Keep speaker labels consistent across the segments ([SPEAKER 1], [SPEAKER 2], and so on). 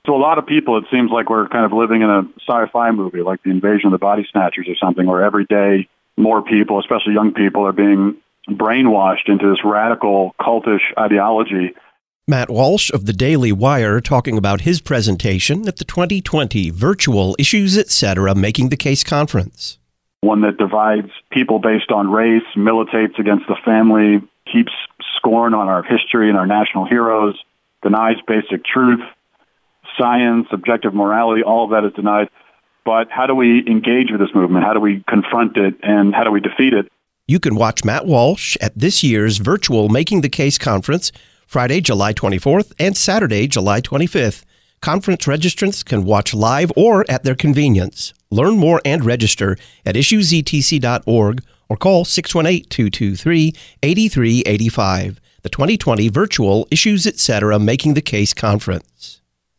[SPEAKER 1] To a lot of people, it seems like we're kind of living in a sci-fi movie, like the Invasion of the Body Snatchers or something, where every day more people, especially young people, are being brainwashed into this radical cultish ideology.
[SPEAKER 2] Matt Walsh of the Daily Wire talking about his presentation at the 2020 Virtual Issues Etc. Making the Case Conference.
[SPEAKER 1] One that divides people based on race, militates against the family, keeps scorn on our history and our national heroes, denies basic truth, science, objective morality, all of that is denied. But how do we engage with this movement? How do we confront it? And how do we defeat it?
[SPEAKER 2] You can watch Matt Walsh at this year's virtual Making the Case Conference, Friday, July 24th and Saturday, July 25th. Conference registrants can watch live or at their convenience. Learn more and register at issuesetc.org or call 618-223-8385. The 2020 Virtual Issues Etc. Making the Case Conference.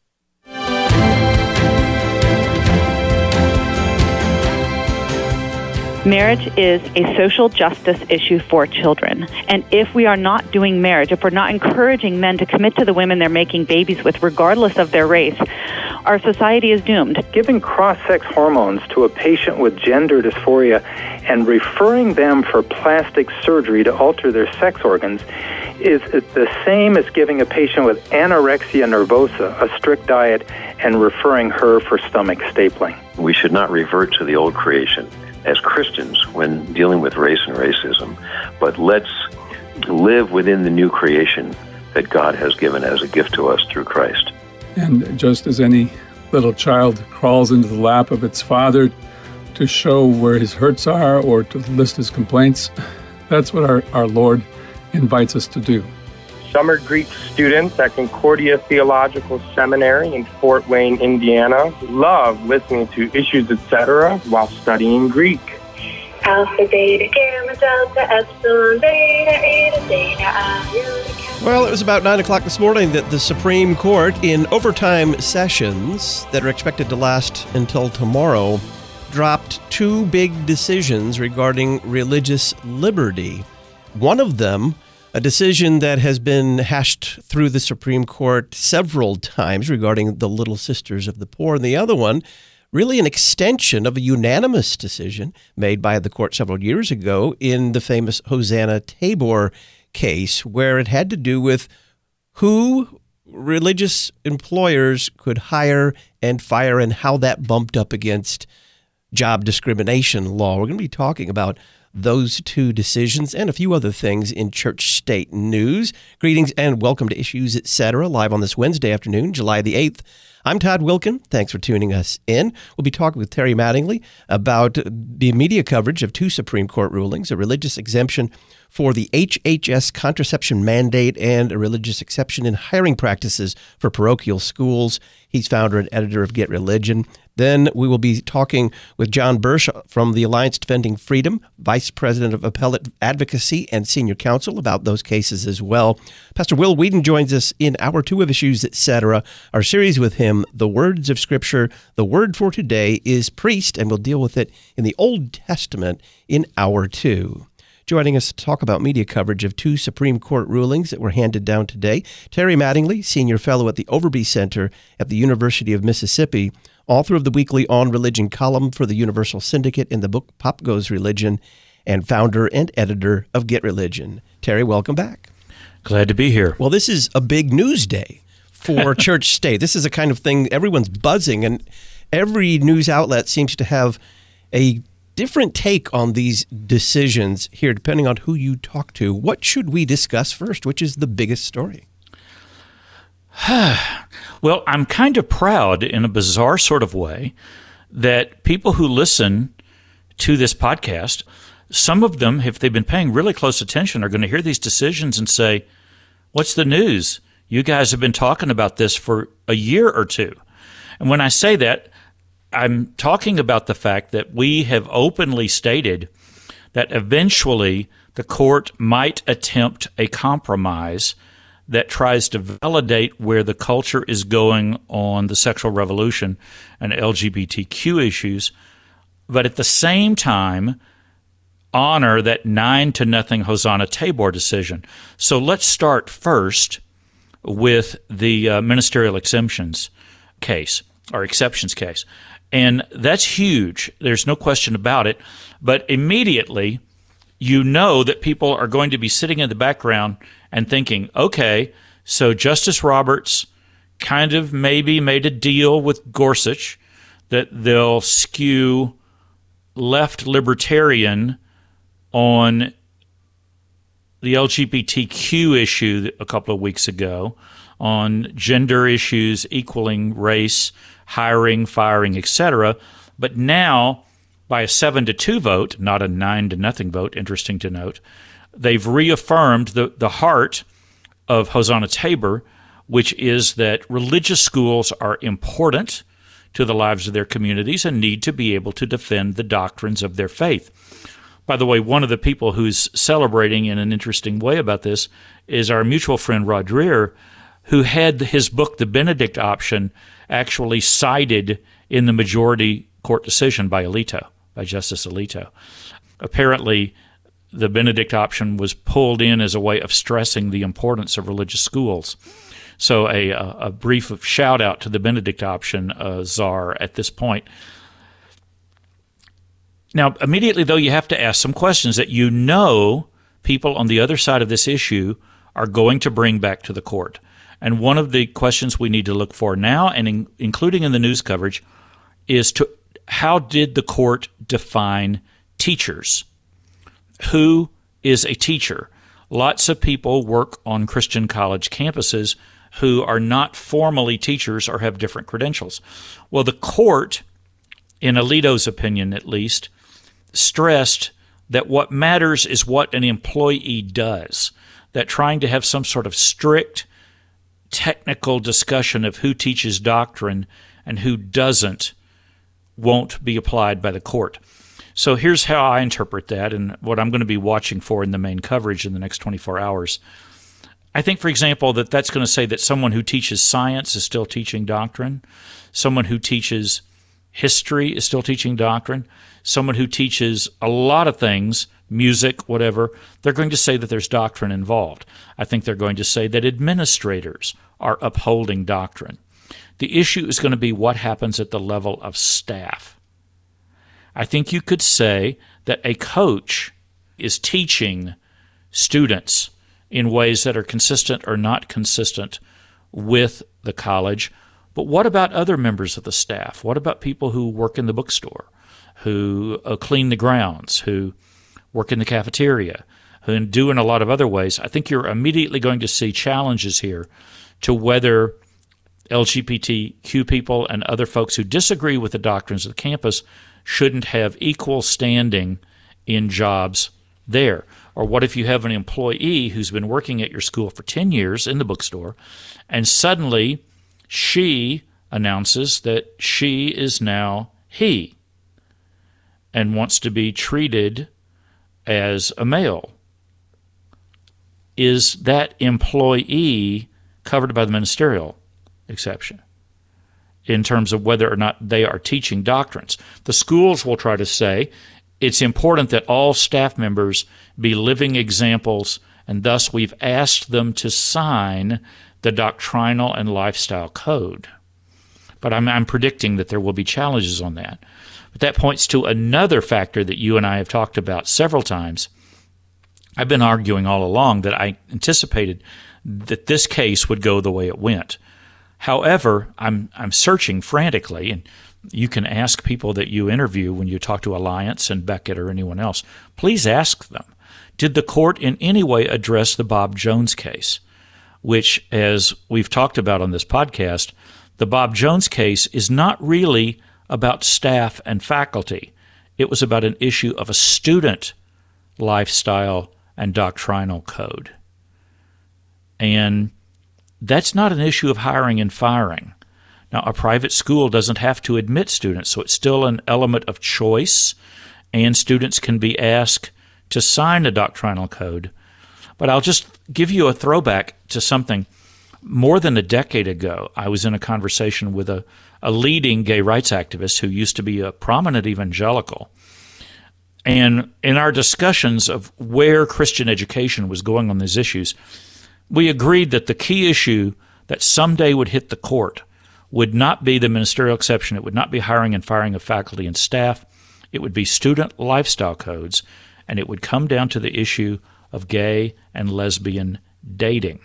[SPEAKER 3] Marriage is a social justice issue for children. And if we are not doing marriage, if we're not encouraging men to commit to the women they're making babies with, regardless of their race, our society is doomed.
[SPEAKER 4] Giving cross-sex hormones to a patient with gender dysphoria and referring them for plastic surgery to alter their sex organs is the same as giving a patient with anorexia nervosa a strict diet and referring her for stomach stapling.
[SPEAKER 5] We should not revert to the old creation as Christians when dealing with race and racism, but let's live within the new creation that God has given as a gift to us through Christ.
[SPEAKER 6] And just as any little child crawls into the lap of its father to show where his hurts are or to list his complaints, that's what our Lord invites us to do.
[SPEAKER 7] Summer Greek students at Concordia Theological Seminary in Fort Wayne, Indiana, love listening to Issues Etc. while studying Greek.
[SPEAKER 8] Alpha, beta, gamma, delta, epsilon, beta, eta, theta, iota.
[SPEAKER 2] Well, it was about 9 o'clock this morning that the Supreme Court, in overtime sessions that are expected to last until tomorrow, dropped two big decisions regarding religious liberty. One of them, a decision that has been hashed through the Supreme Court several times regarding the Little Sisters of the Poor, and the other one, really an extension of a unanimous decision made by the court several years ago in the famous Hosanna Tabor case, where it had to do with who religious employers could hire and fire and how that bumped up against job discrimination law. We're going to be talking about those two decisions and a few other things in church-state news. Greetings and welcome to Issues Etc. live on this Wednesday afternoon, July the 8th. I'm Todd Wilkin. Thanks for tuning us in. We'll be talking with Terry Mattingly about the media coverage of two Supreme Court rulings, a religious exemption for the HHS contraception mandate and a religious exception in hiring practices for parochial schools. He's founder and editor of Get Religion. Then we will be talking with John Birch from the Alliance Defending Freedom, Vice President of Appellate Advocacy and Senior Counsel, about those cases as well. Pastor Will Whedon joins us in Hour 2 of Issues Etc. Our series with him, The Words of Scripture. The word for today is priest, and we'll deal with it in the Old Testament in Hour 2. Joining us to talk about media coverage of two Supreme Court rulings that were handed down today, Terry Mattingly, Senior Fellow at the Overby Center at the University of Mississippi, author of the weekly On Religion column for the Universal Syndicate in the book Pop Goes Religion, and founder and editor of Get Religion. Terry, welcome back.
[SPEAKER 9] Glad to be here.
[SPEAKER 2] Well, this is a big news day for church state. This is a kind of thing everyone's buzzing, and every news outlet seems to have a different take on these decisions here, depending on who you talk to. What should we discuss first? Which is the biggest story?
[SPEAKER 9] Well, I'm kind of proud in a bizarre sort of way that people who listen to this podcast, some of them, if they've been paying really close attention, are going to hear these decisions and say, what's the news? You guys have been talking about this for a year or two. And when I say that, I'm talking about the fact that we have openly stated that eventually the court might attempt a compromise that tries to validate where the culture is going on the sexual revolution and LGBTQ issues, but at the same time honor that 9-0 Hosanna Tabor decision. So let's start first with the ministerial exemptions. case or exceptions case. And that's huge. There's no question about it. But immediately, you know that people are going to be sitting in the background and thinking, okay, so Justice Roberts kind of maybe made a deal with Gorsuch that they'll skew left libertarian on the LGBTQ issue a couple of weeks ago, on gender issues equaling race, hiring, firing, etc. But now, by a 7-2 vote, not a 9-0 vote, interesting to note, they've reaffirmed the heart of Hosanna Tabor, which is that religious schools are important to the lives of their communities and need to be able to defend the doctrines of their faith. By the way, one of the people who's celebrating in an interesting way about this is our mutual friend Rod Dreher, who had his book, The Benedict Option, actually cited in the majority court decision by Justice Alito. Apparently, the Benedict Option was pulled in as a way of stressing the importance of religious schools. So a brief shout-out to the Benedict Option czar at this point. Now, immediately, though, you have to ask some questions that you know people on the other side of this issue are going to bring back to the court. And one of the questions we need to look for now, and including in the news coverage, is how did the court define teachers? Who is a teacher? Lots of people work on Christian college campuses who are not formally teachers or have different credentials. Well, the court, in Alito's opinion at least, stressed that what matters is what an employee does, that trying to have some sort of strict technical discussion of who teaches doctrine and who doesn't won't be applied by the court. So here's how I interpret that and what I'm going to be watching for in the main coverage in the next 24 hours. I think, for example, that that's going to say that someone who teaches science is still teaching doctrine. Someone who teaches history is still teaching doctrine. Someone who teaches a lot of things, music, whatever, they're going to say that there's doctrine involved. I think they're going to say that administrators are upholding doctrine. The issue is going to be what happens at the level of staff. I think you could say that a coach is teaching students in ways that are consistent or not consistent with the college. But what about other members of the staff? What about people who work in the bookstore, who clean the grounds, who work in the cafeteria, who do in a lot of other ways? I think you're immediately going to see challenges here to whether LGBTQ people and other folks who disagree with the doctrines of the campus shouldn't have equal standing in jobs there. Or what if you have an employee who's been working at your school for 10 years in the bookstore, and suddenly she announces that she is now he and wants to be treated as a male? Is that employee covered by the ministerial exception in terms of whether or not they are teaching doctrines? The schools will try to say it's important that all staff members be living examples, and thus we've asked them to sign the doctrinal and lifestyle code. But I'm predicting that there will be challenges on that. But that points to another factor that you and I have talked about several times. I've been arguing all along that I anticipated that this case would go the way it went. However, I'm searching frantically, and you can ask people that you interview when you talk to Alliance and Beckett or anyone else. Please ask them, did the court in any way address the Bob Jones case, which, as we've talked about on this podcast, the Bob Jones case is not really about staff and faculty. It was about an issue of a student lifestyle and doctrinal code. And that's not an issue of hiring and firing. Now, a private school doesn't have to admit students, so it's still an element of choice, and students can be asked to sign a doctrinal code. But I'll just give you a throwback to something. More than a decade ago, I was in a conversation with a leading gay rights activist who used to be a prominent evangelical. And in our discussions of where Christian education was going on these issues, we agreed that the key issue that someday would hit the court would not be the ministerial exception. It would not be hiring and firing of faculty and staff. It would be student lifestyle codes, and it would come down to the issue of gay and lesbian dating.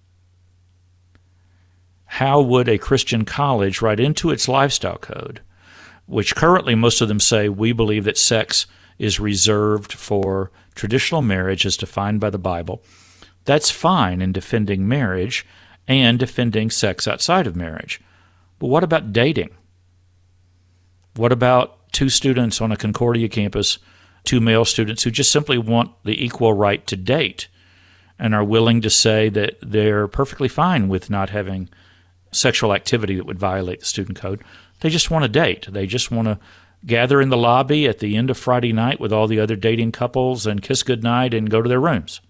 [SPEAKER 9] How would a Christian college write into its lifestyle code, which currently most of them say, we believe that sex is reserved for traditional marriage as defined by the Bible? That's fine in defending marriage and defending sex outside of marriage. But what about dating? What about two students on a Concordia campus, two male students who just simply want the equal right to date and are willing to say that they're perfectly fine with not having sexual activity that would violate the student code? They just want to date. They just want to gather in the lobby at the end of Friday night with all the other dating couples and kiss goodnight and go to their rooms.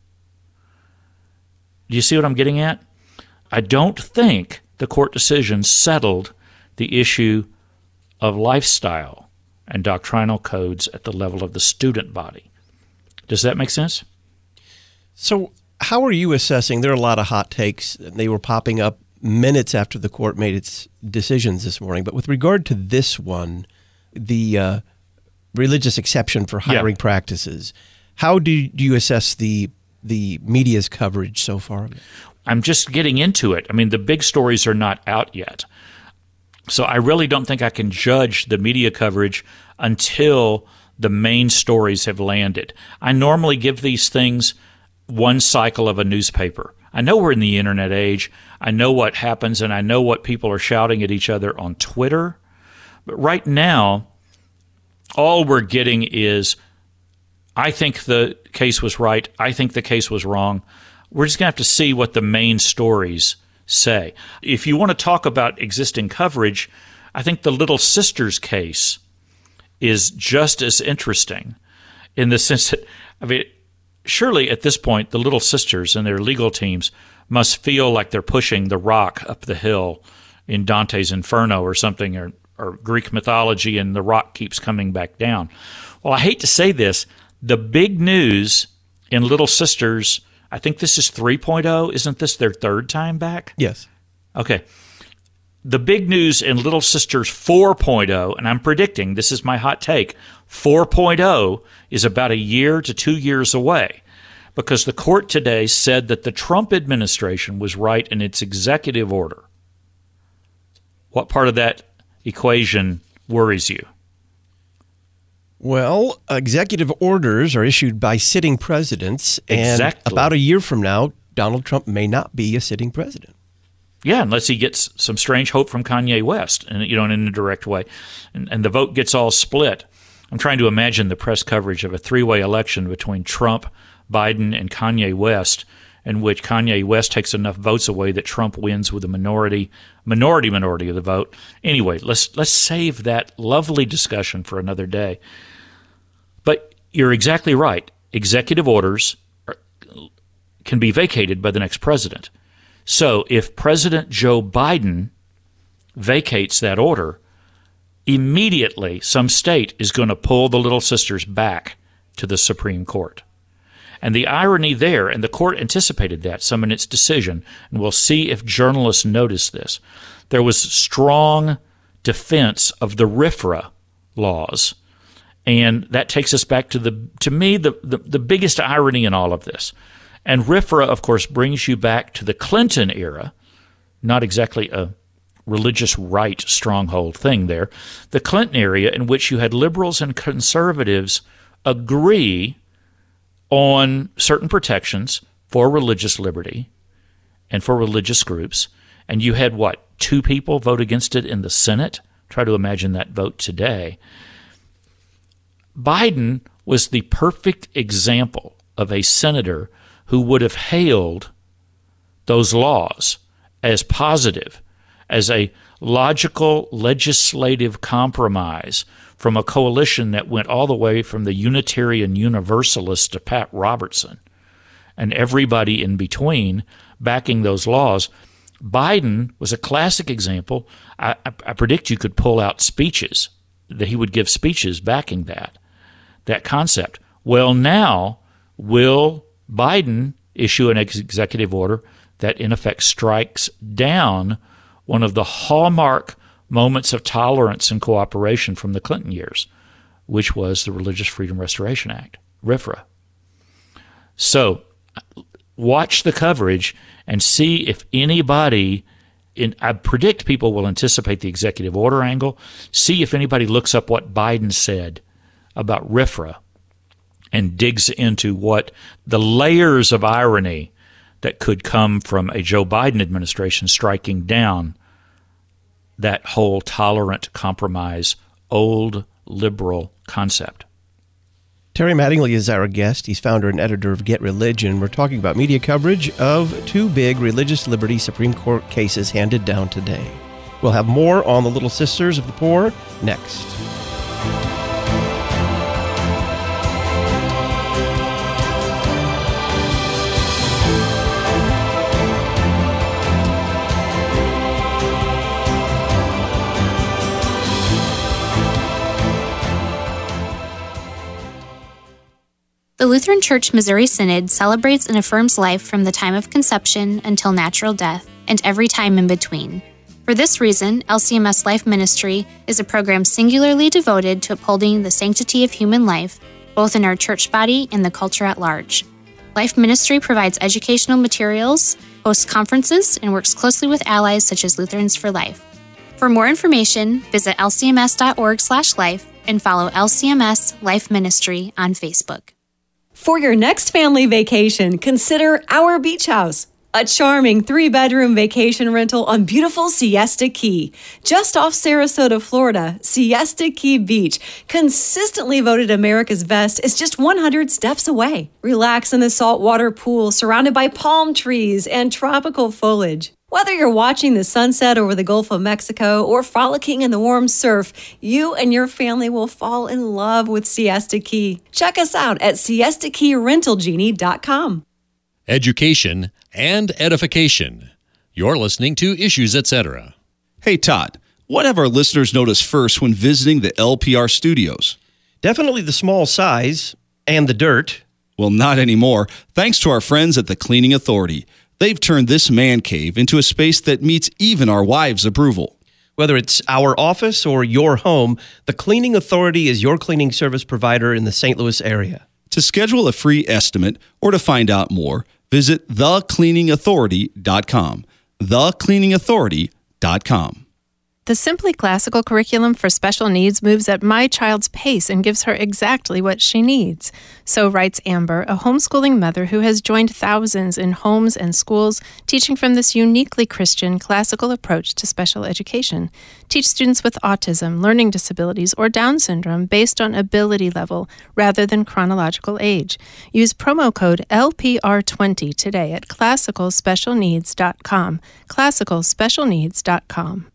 [SPEAKER 9] Do you see what I'm getting at? I don't think the court decision settled the issue of lifestyle and doctrinal codes at the level of the student body. Does that make sense?
[SPEAKER 2] So how are you assessing? There are a lot of hot takes. They were popping up minutes after the court made its decisions this morning. But with regard to this one, the religious exception for hiring practices, how do you assess the media's coverage so far?
[SPEAKER 9] I'm just getting into it. I mean, the big stories are not out yet. So I really don't think I can judge the media coverage until the main stories have landed. I normally give these things one cycle of a newspaper. I know we're in the internet age. I know what happens, and I know what people are shouting at each other on Twitter. But right now, all we're getting is, I think the case was right. I think the case was wrong. We're just going to have to see what the main stories say. If you want to talk about existing coverage, I think the Little Sisters case is just as interesting in the sense that, I mean, surely at this point, the Little Sisters and their legal teams must feel like they're pushing the rock up the hill in Dante's Inferno or something, or Greek mythology, and the rock keeps coming back down. Well, I hate to say this, the big news in Little Sisters, I think this is 3.0. Isn't this their third time back?
[SPEAKER 2] Yes.
[SPEAKER 9] Okay. The big news in Little Sisters 4.0, and I'm predicting, this is my hot take, 4.0 is about a year to 2 years away, because the court today said that the Trump administration was right in its executive order. What part of that equation worries you?
[SPEAKER 2] Well, executive orders are issued by sitting presidents, and about a year from now, Donald Trump may not be a sitting president.
[SPEAKER 9] Yeah, unless he gets some strange hope from Kanye West, and in an indirect way, and the vote gets all split. I'm trying to imagine the press coverage of a three-way election between Trump, Biden, and Kanye West, in which Kanye West takes enough votes away that Trump wins with a minority of the vote. Anyway, let's save that lovely discussion for another day. But you're exactly right. Executive orders can be vacated by the next president. So if President Joe Biden vacates that order, immediately some state is going to pull the Little Sisters back to the Supreme Court. And the irony there, and the court anticipated that some in its decision, and we'll see if journalists notice this, there was strong defense of the RFRA laws. And that takes us back to the biggest irony in all of this. And RFRA, of course, brings you back to the Clinton era, not exactly a religious right stronghold thing there, the Clinton era in which you had liberals and conservatives agree on certain protections for religious liberty and for religious groups. And you had, two people vote against it in the Senate? Try to imagine that vote today. Biden was the perfect example of a senator who would have hailed those laws as positive, as a logical legislative compromise from a coalition that went all the way from the Unitarian Universalists to Pat Robertson and everybody in between backing those laws. Biden was a classic example. I predict you could pull out speeches, that he would give speeches backing that concept. Well, now, will Biden issue an executive order that in effect strikes down one of the hallmark moments of tolerance and cooperation from the Clinton years, which was the Religious Freedom Restoration Act, RFRA. So watch the coverage and see if anybody, I predict people will anticipate the executive order angle, see if anybody looks up what Biden said about RFRA and digs into what the layers of irony that could come from a Joe Biden administration striking down that whole tolerant compromise, old liberal concept.
[SPEAKER 2] Terry Mattingly is our guest. He's founder and editor of Get Religion. We're talking about media coverage of two big religious liberty Supreme Court cases handed down today. We'll have more on the Little Sisters of the Poor next.
[SPEAKER 10] The Lutheran Church Missouri Synod celebrates and affirms life from the time of conception until natural death and every time in between. For this reason, LCMS Life Ministry is a program singularly devoted to upholding the sanctity of human life, both in our church body and the culture at large. Life Ministry provides educational materials, hosts conferences, and works closely with allies such as Lutherans for Life. For more information, visit lcms.org/life and follow LCMS Life Ministry on Facebook.
[SPEAKER 11] For your next family vacation, consider Our Beach House, a charming 3-bedroom vacation rental on beautiful Siesta Key. Just off Sarasota, Florida, Siesta Key Beach, consistently voted America's best, is just 100 steps away. Relax in the saltwater pool surrounded by palm trees and tropical foliage. Whether you're watching the sunset over the Gulf of Mexico or frolicking in the warm surf, you and your family will fall in love with Siesta Key. Check us out at siestakeyrentalgenie.com.
[SPEAKER 12] Education and edification. You're listening to Issues, Etc.
[SPEAKER 13] Hey, Todd, what have our listeners noticed first when visiting the LPR studios?
[SPEAKER 2] Definitely the small size and the dirt.
[SPEAKER 13] Well, not anymore, thanks to our friends at the Cleaning Authority. They've turned this man cave into a space that meets even our wives' approval.
[SPEAKER 2] Whether it's our office or your home, the Cleaning Authority is your cleaning service provider in the St. Louis area.
[SPEAKER 13] To schedule a free estimate or to find out more, visit thecleaningauthority.com. thecleaningauthority.com.
[SPEAKER 14] The Simply Classical curriculum for special needs moves at my child's pace and gives her exactly what she needs. So writes Amber, a homeschooling mother who has joined thousands in homes and schools teaching from this uniquely Christian classical approach to special education. Teach students with autism, learning disabilities, or Down syndrome based on ability level rather than chronological age. Use promo code LPR20 today at classicalspecialneeds.com. classicalspecialneeds.com.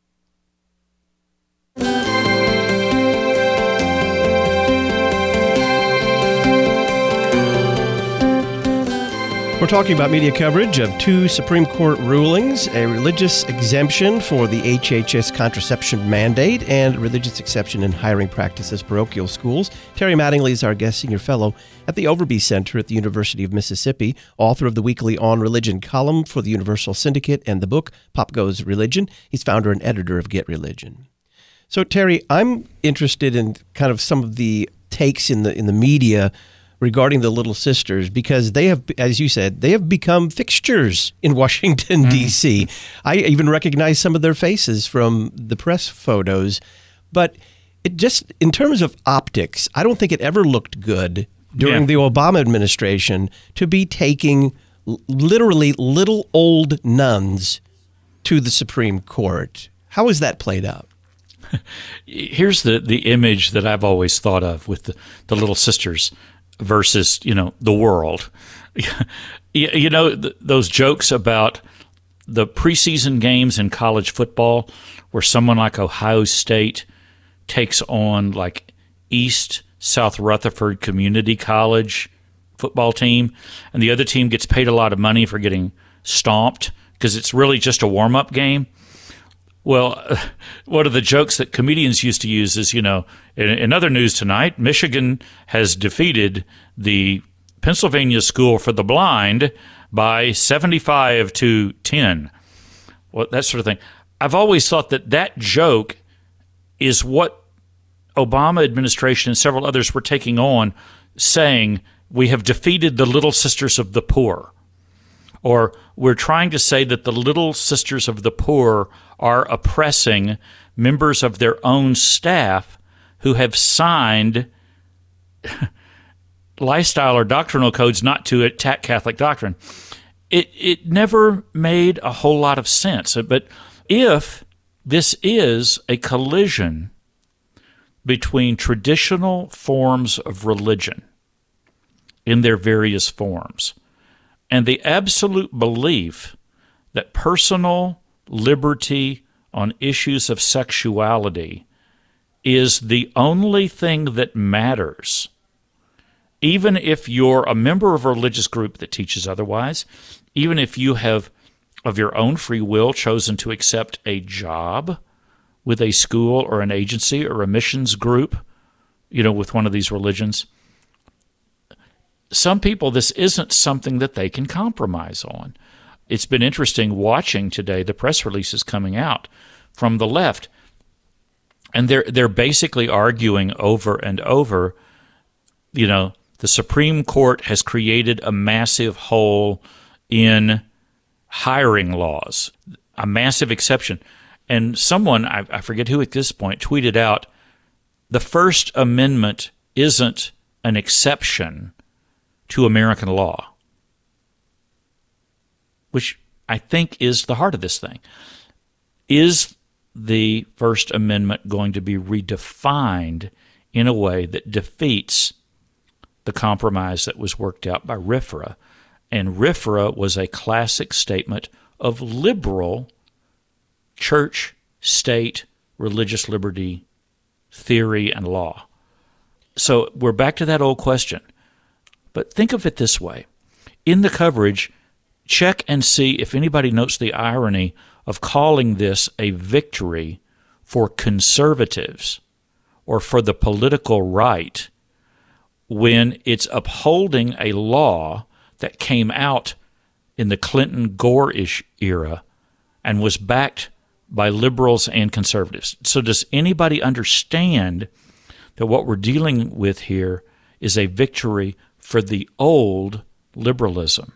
[SPEAKER 2] We're talking about media coverage of two Supreme Court rulings, a religious exemption for the HHS contraception mandate and religious exception in hiring practices parochial schools. Terry Mattingly is our guest senior fellow at the Overby Center at the University of Mississippi, author of the weekly On Religion column for the Universal Syndicate and the book Pop Goes Religion. He's founder and editor of Get Religion. So, Terry, I'm interested in kind of some of the takes in the media regarding the Little Sisters because they have, as you said, they have become fixtures in Washington, D.C. I even recognize some of their faces from the press photos. But it just, in terms of optics, I don't think it ever looked good during the Obama administration to be taking literally little old nuns to the Supreme Court. How has that played out?
[SPEAKER 9] Here's the image that I've always thought of with the Little Sisters versus, the world. Those jokes about the preseason games in college football where someone like Ohio State takes on like East South Rutherford Community College football team, and the other team gets paid a lot of money for getting stomped because it's really just a warm-up game. Well, one of the jokes that comedians used to use is, in other news tonight, Michigan has defeated the Pennsylvania School for the Blind by 75-10. Well, that sort of thing. I've always thought that joke is what Obama administration and several others were taking on, saying we have defeated the Little Sisters of the Poor. Or we're trying to say that the Little Sisters of the Poor are oppressing members of their own staff who have signed lifestyle or doctrinal codes not to attack Catholic doctrine. It never made a whole lot of sense. But if this is a collision between traditional forms of religion in their various forms and the absolute belief that personal liberty on issues of sexuality is the only thing that matters, even if you're a member of a religious group that teaches otherwise, even if you have, of your own free will, chosen to accept a job with a school or an agency or a missions group, with one of these religions, some people, this isn't something that they can compromise on. It's been interesting watching today the press releases coming out from the left, and they're basically arguing over and over, the Supreme Court has created a massive hole in hiring laws, a massive exception. And someone, I forget who at this point, tweeted out, the First Amendment isn't an exception to American law, which I think is the heart of this thing. Is the First Amendment going to be redefined in a way that defeats the compromise that was worked out by RFRA? And RFRA was a classic statement of liberal church, state, religious liberty theory and law. So we're back to that old question. But think of it this way. In the coverage, check and see if anybody notes the irony of calling this a victory for conservatives or for the political right when it's upholding a law that came out in the Clinton-Gore-ish era and was backed by liberals and conservatives. So does anybody understand that what we're dealing with here is a victory for the old liberalism?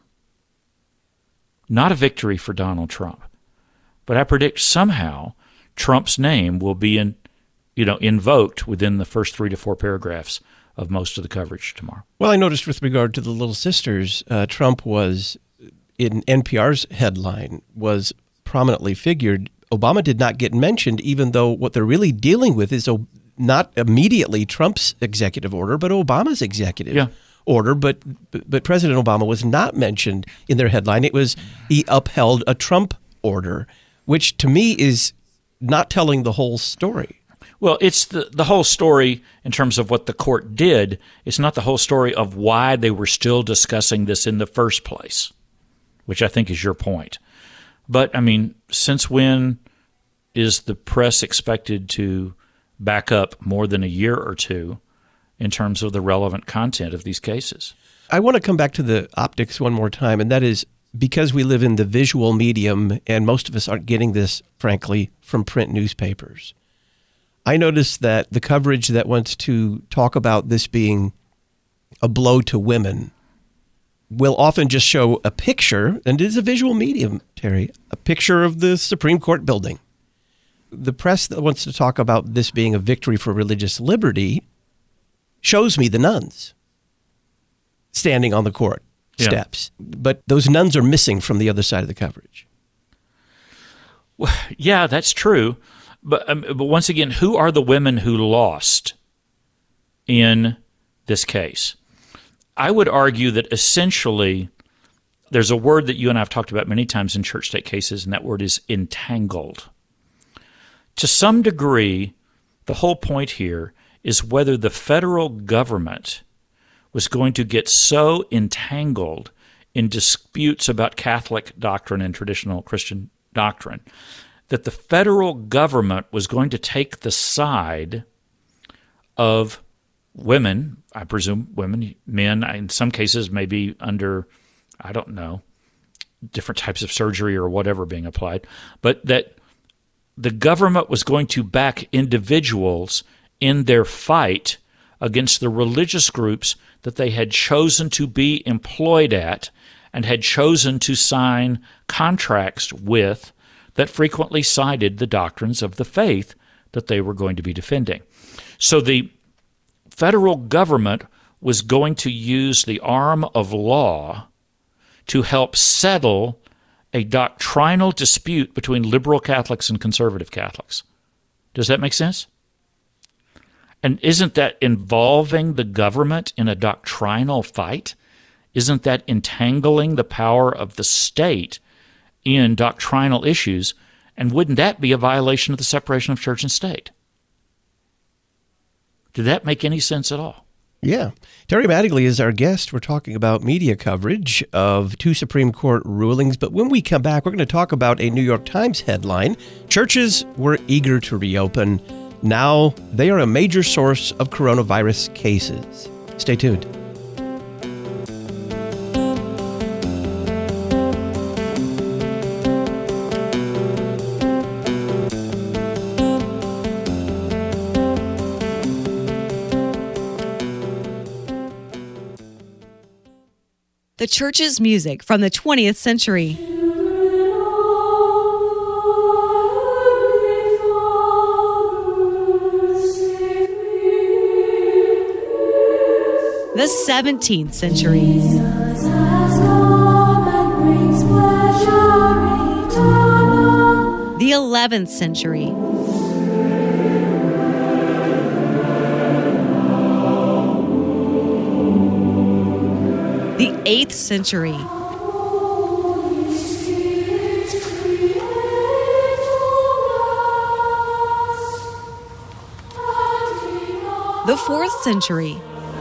[SPEAKER 9] Not a victory for Donald Trump. But I predict somehow Trump's name will be invoked within the first 3 to 4 paragraphs of most of the coverage tomorrow.
[SPEAKER 2] Well, I noticed with regard to the Little Sisters, Trump was, in NPR's headline, was prominently figured. Obama did not get mentioned, even though what they're really dealing with is not immediately Trump's executive order, but Obama's executive order. But President Obama was not mentioned in their headline. It was he upheld a Trump order, which to me is not telling the whole story.
[SPEAKER 9] Well, it's the whole story in terms of what the court did. It's not the whole story of why they were still discussing this in the first place, which I think is your point. But, since when is the press expected to back up more than a year or two in terms of the relevant content of these cases?
[SPEAKER 2] I want to come back to the optics one more time, and that is because we live in the visual medium, and most of us aren't getting this, frankly, from print newspapers. I noticed that the coverage that wants to talk about this being a blow to women will often just show a picture, and it is a visual medium, Terry, a picture of the Supreme Court building. The press that wants to talk about this being a victory for religious liberty shows me the nuns standing on the court steps. But those nuns are missing from the other side of the coverage.
[SPEAKER 9] Well, yeah, that's true. But once again, who are the women who lost in this case? I would argue that essentially there's a word that you and I have talked about many times in church-state cases, and that word is entangled. To some degree, the whole point here is whether the federal government was going to get so entangled in disputes about Catholic doctrine and traditional Christian doctrine that the federal government was going to take the side of women, I presume women, men, in some cases maybe under, different types of surgery or whatever being applied, but that the government was going to back individuals in their fight against the religious groups that they had chosen to be employed at and had chosen to sign contracts with that frequently cited the doctrines of the faith that they were going to be defending. So the federal government was going to use the arm of law to help settle a doctrinal dispute between liberal Catholics and conservative Catholics. Does that make sense? And isn't that involving the government in a doctrinal fight? Isn't that entangling the power of the state in doctrinal issues? And wouldn't that be a violation of the separation of church and state? Did that make any sense at all?
[SPEAKER 2] Yeah. Terry Mattingly is our guest. We're talking about media coverage of 2 Supreme Court rulings. But when we come back, we're going to talk about a New York Times headline. Churches were eager to reopen. Now they are a major source of coronavirus cases. Stay tuned.
[SPEAKER 11] The church's music from the 20th century. The 17th century. The 11th century. The 8th century. The 4th century.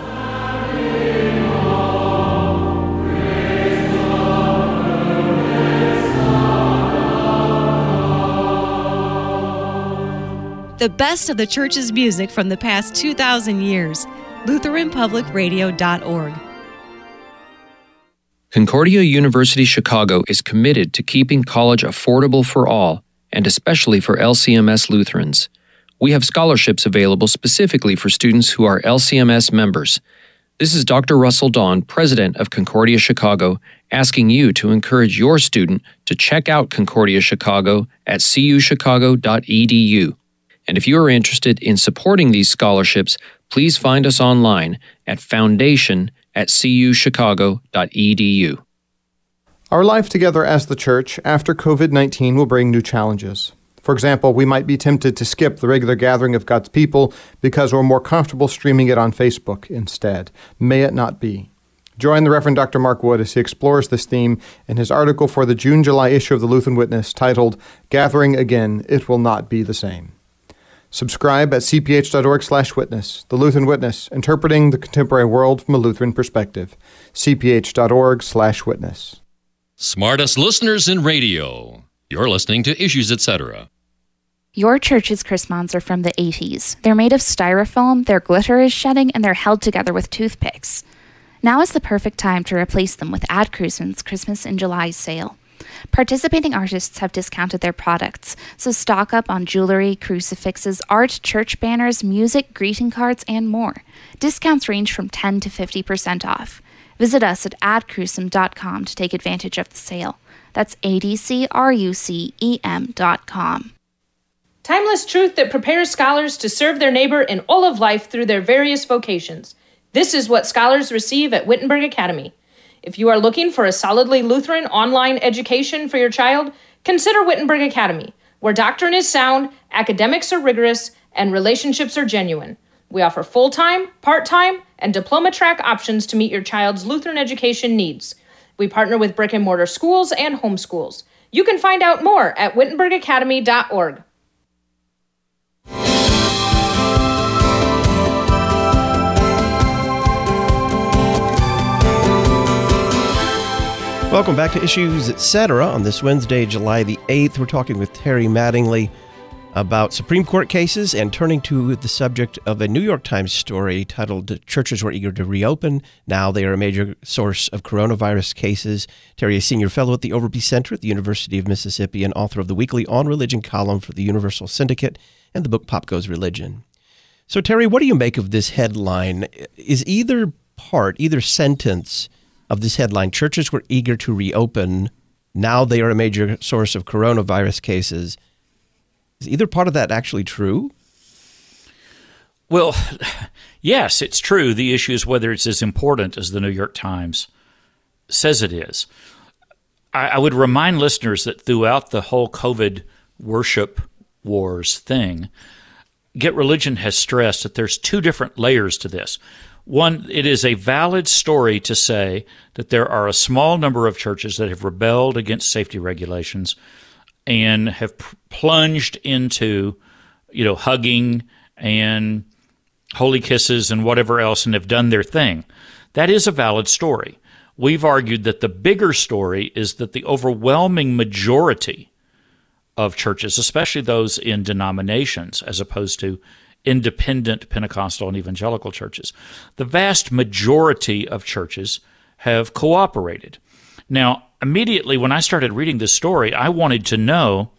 [SPEAKER 11] The best of the church's music from the past 2,000 years. LutheranPublicRadio.org.
[SPEAKER 15] Concordia University Chicago is committed to keeping college affordable for all, and especially for LCMS Lutherans. We have scholarships available specifically for students who are LCMS members. This is Dr. Russell Dawn, president of Concordia Chicago, asking you to encourage your student to check out Concordia Chicago at cuchicago.edu. And if you are interested in supporting these scholarships, please find us online at foundation@cuchicago.edu.
[SPEAKER 16] Our life together as the church after COVID-19 will bring new challenges. For example, we might be tempted to skip the regular gathering of God's people because we're more comfortable streaming it on Facebook instead. May it not be. Join the Reverend Dr. Mark Wood as he explores this theme in his article for the June-July issue of the Lutheran Witness titled, Gathering Again, It Will Not Be the Same. Subscribe at cph.org/witness. The Lutheran Witness, interpreting the contemporary world from a Lutheran perspective. cph.org/witness.
[SPEAKER 12] Smartest listeners in radio. You're listening to Issues, Etc.
[SPEAKER 17] Your church's Chrismons are from the 80s. They're made of styrofoam, their glitter is shedding, and they're held together with toothpicks. Now is the perfect time to replace them with Ad Chrisman's Christmas in July sale. Participating artists have discounted their products, so stock up on jewelry, crucifixes, art, church banners, music, greeting cards, and more. Discounts range from 10 to 50% off. Visit us at adcrucem.com to take advantage of the sale. That's adcrucem.com.
[SPEAKER 18] Timeless truth that prepares scholars to serve their neighbor in all of life through their various vocations. This is what scholars receive at Wittenberg Academy. If you are looking for a solidly Lutheran online education for your child, consider Wittenberg Academy, where doctrine is sound, academics are rigorous, and relationships are genuine. We offer full-time, part-time, and diploma track options to meet your child's Lutheran education needs. We partner with brick-and-mortar schools and homeschools. You can find out more at wittenbergacademy.org.
[SPEAKER 2] Welcome back to Issues, Etc. On this Wednesday, July the 8th, we're talking with Terry Mattingly about Supreme Court cases and turning to the subject of a New York Times story titled "Churches Were Eager to Reopen. Now They Are a Major Source of Coronavirus Cases." Terry is Senior Fellow at the Overby Center at the University of Mississippi and author of the weekly On Religion column for the Universal Syndicate and the book Pop Goes Religion. So, Terry, what do you make of this headline? Is either sentence of this headline, "Churches were eager to reopen, now they are a major source of coronavirus cases," is either part of that actually true?
[SPEAKER 9] Well, yes, it's true. The issue is whether it's as important as the New York Times says it is. I would remind listeners that throughout the whole COVID worship wars thing, Get Religion has stressed that there's two different layers to this. One, it is a valid story to say that there are a small number of churches that have rebelled against safety regulations and have plunged into, hugging and holy kisses and whatever else and have done their thing. That is a valid story. We've argued that the bigger story is that the overwhelming majority of churches, especially those in denominations as opposed to independent Pentecostal and evangelical churches, the vast majority of churches have cooperated. Now, immediately when I started reading this story, I wanted to know,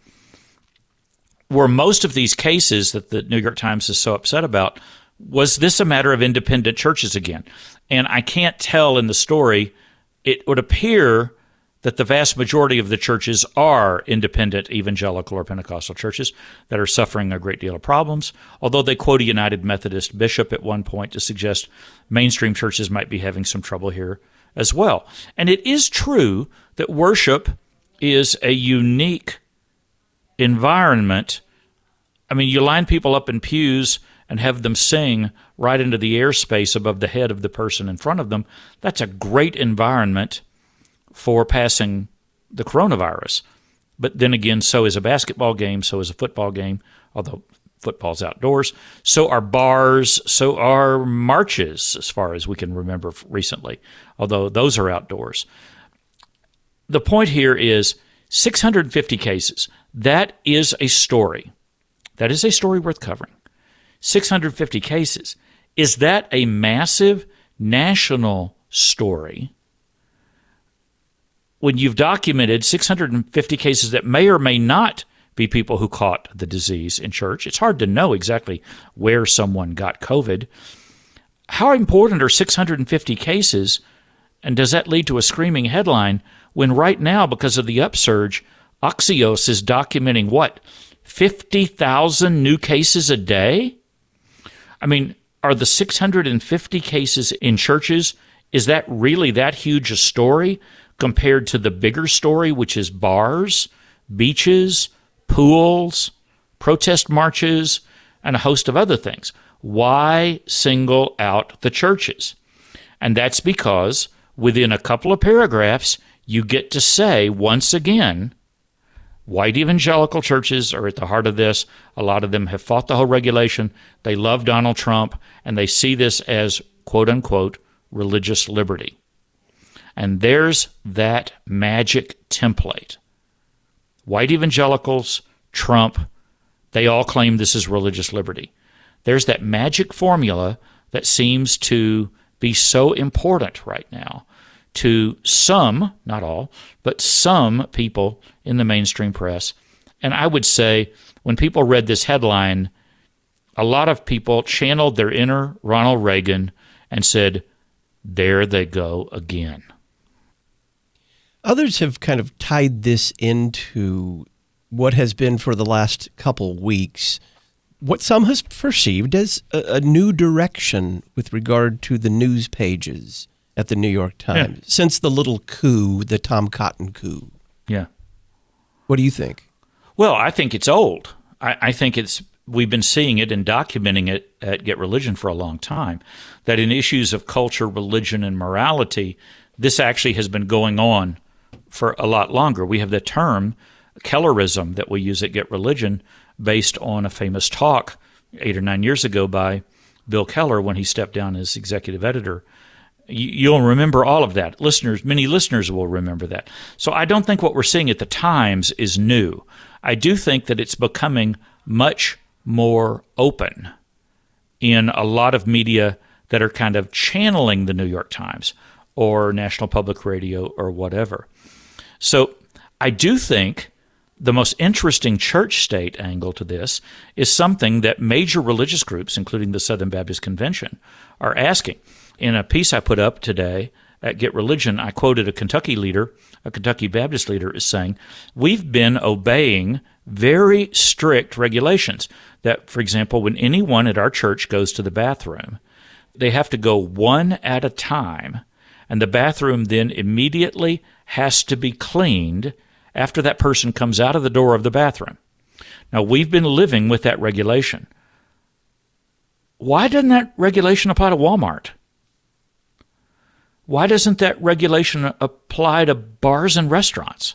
[SPEAKER 9] were most of these cases that the New York Times is so upset about, was this a matter of independent churches again? And I can't tell in the story. It would appear that the vast majority of the churches are independent evangelical or Pentecostal churches that are suffering a great deal of problems, although they quote a United Methodist bishop at one point to suggest mainstream churches might be having some trouble here as well. And it is true that worship is a unique environment. I mean, you line people up in pews and have them sing right into the airspace above the head of the person in front of them. That's a great environment for passing the coronavirus. But then again, so is a basketball game, so is a football game, although football's outdoors. So are bars, so are marches, as far as we can remember recently, although those are outdoors. The point here is 650 cases. That is a story. That is a story worth covering. 650 cases. Is that a massive national story when you've documented 650 cases that may or may not be people who caught the disease in church? It's hard to know exactly where someone got COVID. How important are 650 cases, and does that lead to a screaming headline when right now, because of the upsurge, Axios is documenting, 50,000 new cases a day? I mean, are the 650 cases in churches, is that really that huge a story compared to the bigger story, which is bars, beaches, pools, protest marches, and a host of other things? Why single out the churches? And that's because within a couple of paragraphs, you get to say, once again, white evangelical churches are at the heart of this. A lot of them have fought the whole regulation. They love Donald Trump, and they see this as, quote-unquote, religious liberty. And there's that magic template. White evangelicals, Trump, they all claim this is religious liberty. There's that magic formula that seems to be so important right now to some, not all, but some people in the mainstream press. And I would say when people read this headline, a lot of people channeled their inner Ronald Reagan and said, there they go again.
[SPEAKER 2] Others have kind of tied this into what has been for the last couple weeks, what some has perceived as a new direction with regard to the news pages at the New York Times, since the little coup, the Tom Cotton coup.
[SPEAKER 9] Yeah.
[SPEAKER 2] What do you think?
[SPEAKER 9] Well, I think it's old. I think we've been seeing it and documenting it at Get Religion for a long time, that in issues of culture, religion, and morality, this actually has been going on for a lot longer. We have the term Kellerism that we use at Get Religion based on a famous talk 8 or 9 years ago by Bill Keller when he stepped down as executive editor. You'll remember all of that. Many listeners will remember that. So I don't think what we're seeing at the Times is new. I do think that it's becoming much more open in a lot of media that are kind of channeling the New York Times or National Public Radio or whatever. So I do think the most interesting church-state angle to this is something that major religious groups, including the Southern Baptist Convention, are asking. In a piece I put up today at Get Religion, I quoted a Kentucky Baptist leader, as saying, we've been obeying very strict regulations that, for example, when anyone at our church goes to the bathroom, they have to go one at a time, and the bathroom then immediately has to be cleaned after that person comes out of the door of the bathroom. Now, we've been living with that regulation. Why doesn't that regulation apply to Walmart? Why doesn't that regulation apply to bars and restaurants?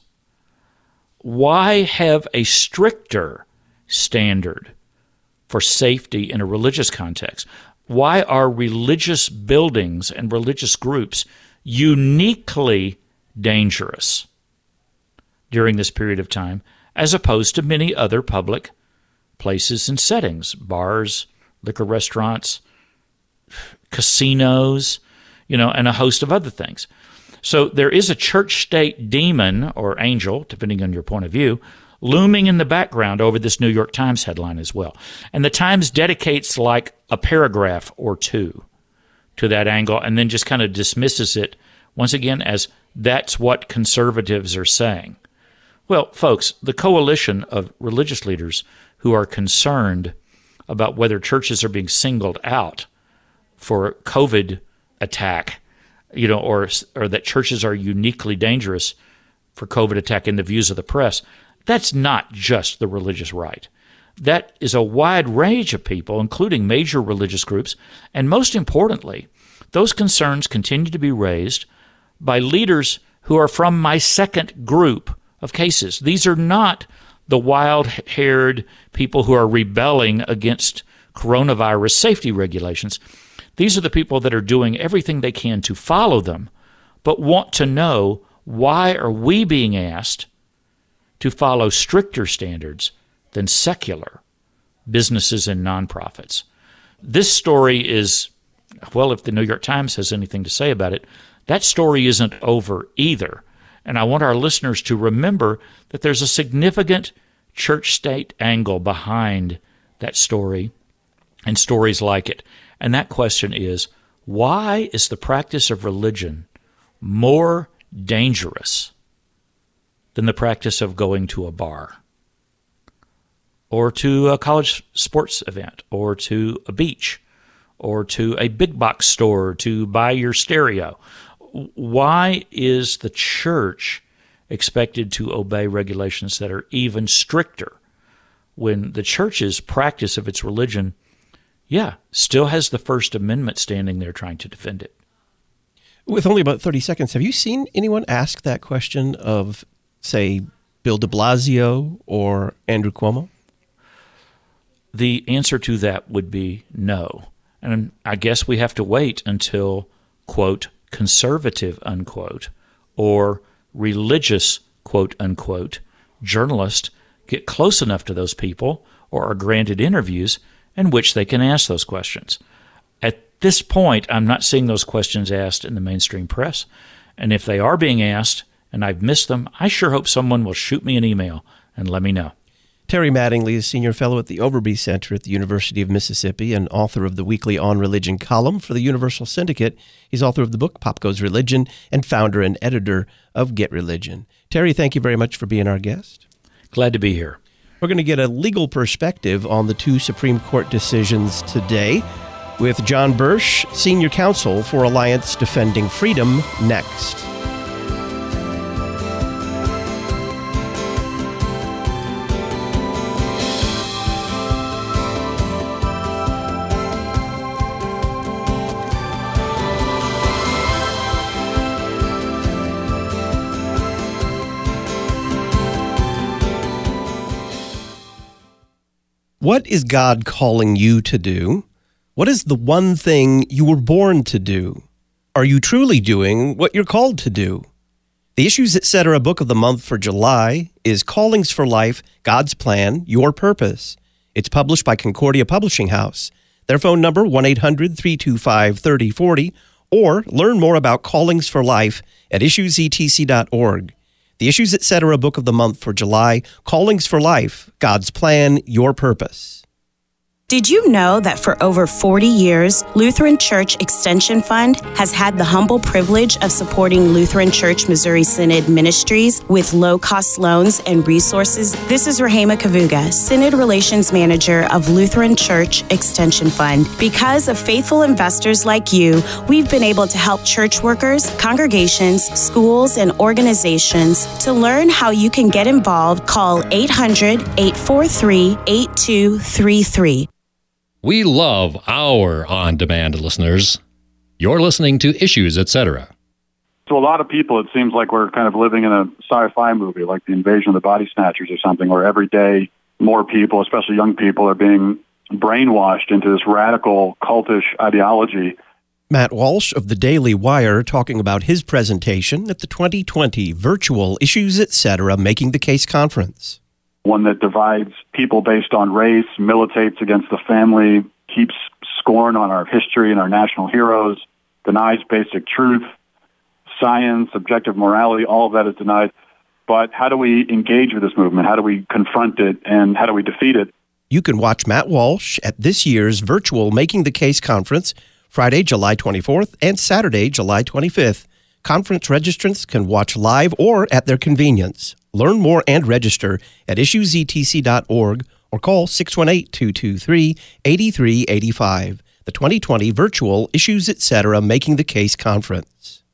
[SPEAKER 9] Why have a stricter standard for safety in a religious context? Why are religious buildings and religious groups uniquely dangerous during this period of time, as opposed to many other public places and settings, bars, liquor restaurants, casinos, and a host of other things? So there is a church-state demon or angel, depending on your point of view, looming in the background over this New York Times headline as well. And the Times dedicates like a paragraph or two to that angle and then just kind of dismisses it once again as that's what conservatives are saying. Well, folks, the coalition of religious leaders who are concerned about whether churches are being singled out for COVID attack, or that churches are uniquely dangerous for COVID attack in the views of the press, that's not just the religious right. That is a wide range of people, including major religious groups, and most importantly, those concerns continue to be raised by leaders who are from my second group of cases. These are not the wild-haired people who are rebelling against coronavirus safety regulations. These are the people that are doing everything they can to follow them, but want to know, why are we being asked to follow stricter standards than secular businesses and nonprofits? This story is, well, if the New York Times has anything to say about it, that story isn't over either. And I want our listeners to remember that there's a significant church-state angle behind that story and stories like it. And that question is, why is the practice of religion more dangerous than the practice of going to a bar or to a college sports event or to a beach or to a big box store to buy your stereo? Why is the church expected to obey regulations that are even stricter when the church's practice of its religion, still has the First Amendment standing there trying to defend it?
[SPEAKER 2] With only about 30 seconds, have you seen anyone ask that question of, say, Bill de Blasio or Andrew Cuomo?
[SPEAKER 9] The answer to that would be no. And I guess we have to wait until, quote, conservative, unquote, or religious, quote, unquote, journalists get close enough to those people or are granted interviews in which they can ask those questions. At this point, I'm not seeing those questions asked in the mainstream press. And if they are being asked and I've missed them, I sure hope someone will shoot me an email and let me know.
[SPEAKER 2] Terry Mattingly is Senior Fellow at the Overby Center at the University of Mississippi and author of the weekly On Religion column for the Universal Syndicate. He's author of the book Pop Goes Religion and founder and editor of Get Religion. Terry, thank you very much for being our guest.
[SPEAKER 9] Glad to be here.
[SPEAKER 2] We're going to get a legal perspective on the two Supreme Court decisions today with John Birch, Senior Counsel for Alliance Defending Freedom, next. What is God calling you to do? What is the one thing you were born to do? Are you truly doing what you're called to do? The Issues Etc. book of the month for July is Callings for Life, God's Plan, Your Purpose. It's published by Concordia Publishing House. Their phone number, 1-800-325-3040, or learn more about Callings for Life at issuesetc.org. The Issues Etc. Book of the Month for July, Callings for Life, God's Plan, Your Purpose.
[SPEAKER 19] Did you know that for over 40 years, Lutheran Church Extension Fund has had the humble privilege of supporting Lutheran Church Missouri Synod ministries with low-cost loans and resources? This is Rahema Kavuga, Synod Relations Manager of Lutheran Church Extension Fund. Because of faithful investors like you, we've been able to help church workers, congregations, schools, and organizations. To learn how you can get involved, call 800-843-8233.
[SPEAKER 12] We love our on-demand listeners. You're listening to Issues, Etc.
[SPEAKER 1] To a lot of people, it seems like we're kind of living in a sci-fi movie, like the Invasion of the Body Snatchers or something, where every day more people, especially young people, are being brainwashed into this radical, cultish ideology.
[SPEAKER 2] Matt Walsh of the Daily Wire talking about his presentation at the 2020 virtual Issues Etc. Making the Case conference.
[SPEAKER 1] One that divides people based on race, militates against the family, keeps scorn on our history and our national heroes, denies basic truth, science, objective morality, all of that is denied. But how do we engage with this movement? How do we confront it, and how do we defeat it?
[SPEAKER 2] You can watch Matt Walsh at this year's virtual Making the Case conference, Friday, July 24th and Saturday, July 25th. Conference registrants can watch live or at their convenience. Learn more and register at issuesetc.org or call 618-223-8385. The 2020 virtual Issues Etc. Making the Case conference.